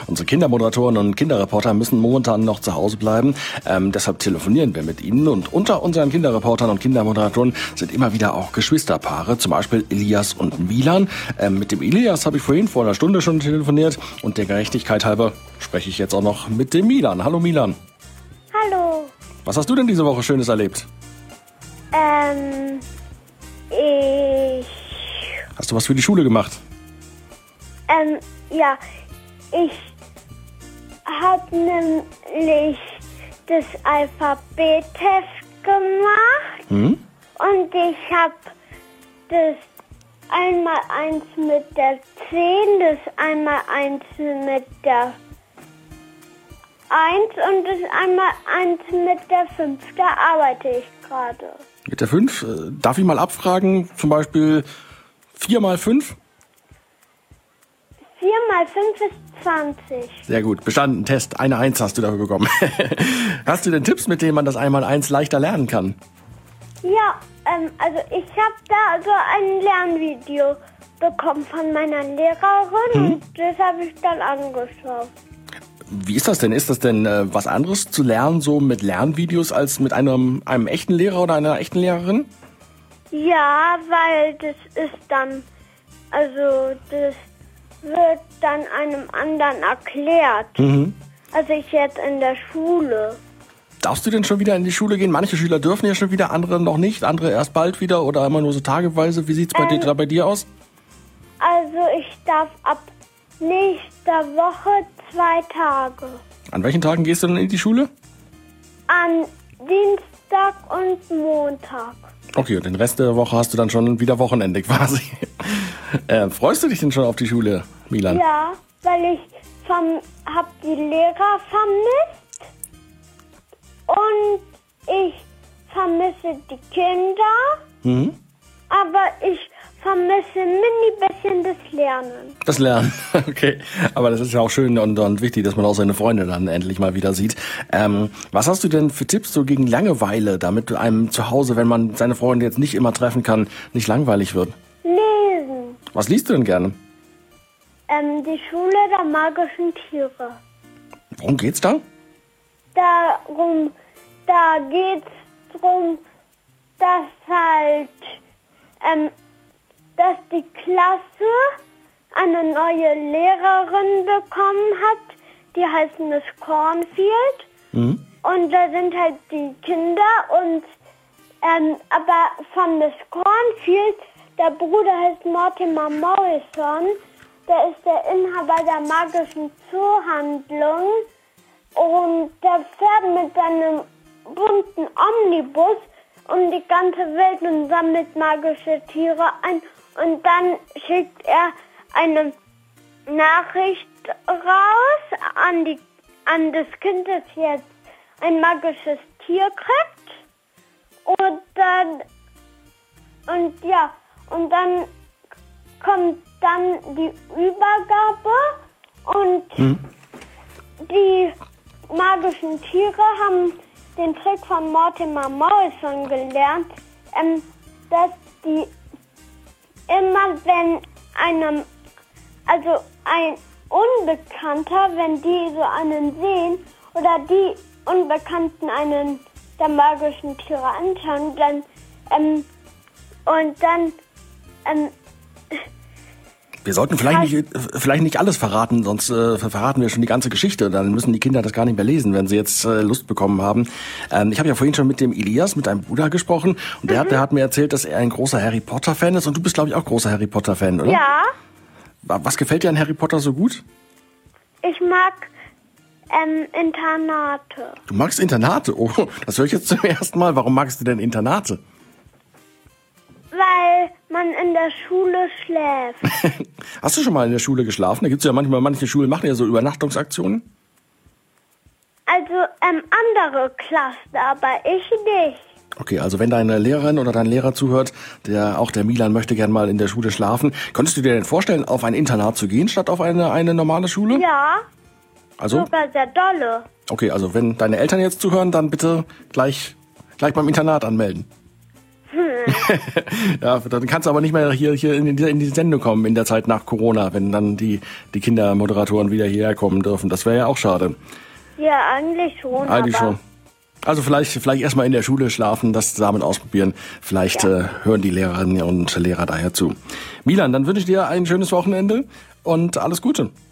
Unsere Kindermoderatoren und Kinderreporter müssen momentan noch zu Hause bleiben. Deshalb telefonieren wir mit ihnen. Und unter unseren Kinderreportern und Kindermoderatoren sind immer wieder auch Geschwisterpaare. Zum Beispiel Elias und Milan. Mit dem Elias habe ich vorhin vor einer Stunde schon telefoniert. Und der Gerechtigkeit halber spreche ich jetzt auch noch mit dem Milan. Hallo Milan. Hallo. Was hast du denn diese Woche Schönes erlebt? Hast du was für die Schule gemacht? Ja, ich habe nämlich das Alphabet-Test gemacht und ich habe das 1x1 mit der 10, das 1x1 mit der 1 und das 1x1 mit der 5. Da arbeite ich gerade. Mit der 5? Darf ich mal abfragen, zum Beispiel 4x5? 4x5 ist 20. Sehr gut, bestanden, Test, eine 1 hast du dafür bekommen. Hast du denn Tipps, mit denen man das 1x1 leichter lernen kann? Ja, also ich habe da so ein Lernvideo bekommen von meiner Lehrerin und das habe ich dann angeschaut. Wie ist das denn? Ist das denn was anderes zu lernen, so mit Lernvideos, als mit einem echten Lehrer oder einer echten Lehrerin? Ja, weil das ist dann, also das wird dann einem anderen erklärt. Also ich jetzt in der Schule. Darfst du denn schon wieder in die Schule gehen? Manche Schüler dürfen ja schon wieder, andere noch nicht, andere erst bald wieder oder immer nur so tageweise. Wie sieht's bei dir aus? Also ich darf ab nächster Woche 2 Tage. An welchen Tagen gehst du denn in die Schule? An Dienstag und Montag. Okay, und den Rest der Woche hast du dann schon wieder Wochenende quasi. Freust du dich denn schon auf die Schule, Milan? Ja, weil ich habe die Lehrer vermisst und ich vermisse die Kinder, aber ich vermisse ein bisschen das Lernen. Das Lernen, okay. Aber das ist ja auch schön und wichtig, dass man auch seine Freunde dann endlich mal wieder sieht. Was hast du denn für Tipps so gegen Langeweile, damit einem zu Hause, wenn man seine Freunde jetzt nicht immer treffen kann, nicht langweilig wird? Lesen. Was liest du denn gerne? Die Schule der magischen Tiere. Worum geht's da? Da geht's drum, dass halt, dass die Klasse eine neue Lehrerin bekommen hat, die heißt Miss Cornfield. Und da sind halt die Kinder und, aber von Miss Cornfield, der Bruder heißt Mortimer Morrison, der ist der Inhaber der magischen Zoohandlung und der fährt mit seinem bunten Omnibus um die ganze Welt und sammelt magische Tiere ein. Und dann schickt er eine Nachricht raus an das Kind, das jetzt ein magisches Tier kriegt. Und dann kommt dann die Übergabe und die magischen Tiere haben den Trick von Mortimer Morrison gelernt, dass die immer, wenn ein Unbekannter, wenn die so einen sehen oder die Unbekannten einen der magischen Tiere anschauen, wir sollten vielleicht nicht alles verraten, sonst verraten wir schon die ganze Geschichte. Dann müssen die Kinder das gar nicht mehr lesen, wenn sie jetzt Lust bekommen haben. Ich habe ja vorhin schon mit dem Elias, mit deinem Bruder gesprochen. Und der hat mir erzählt, dass er ein großer Harry Potter-Fan ist. Und du bist, glaube ich, auch großer Harry Potter-Fan, oder? Ja. Was gefällt dir an Harry Potter so gut? Ich mag Internate. Du magst Internate? Oh, das höre ich jetzt zum ersten Mal. Warum magst du denn Internate? Weil man in der Schule schläft. Hast du schon mal in der Schule geschlafen? Da gibt's ja manche Schulen machen ja so Übernachtungsaktionen. Also andere Klassen, aber ich nicht. Okay, also wenn deine Lehrerin oder dein Lehrer zuhört, der Milan möchte gern mal in der Schule schlafen, könntest du dir denn vorstellen, auf ein Internat zu gehen, statt auf eine normale Schule? Ja, also? Sogar sehr dolle. Okay, also wenn deine Eltern jetzt zuhören, dann bitte gleich beim Internat anmelden. Ja, dann kannst du aber nicht mehr hier in die Sendung kommen in der Zeit nach Corona, wenn dann die Kindermoderatoren wieder hierher kommen dürfen. Das wäre ja auch schade. Ja, eigentlich schon. Eigentlich schon. Also vielleicht erstmal in der Schule schlafen, das damit ausprobieren. Vielleicht hören die Lehrerinnen und Lehrer daher zu. Milan, dann wünsche ich dir ein schönes Wochenende und alles Gute.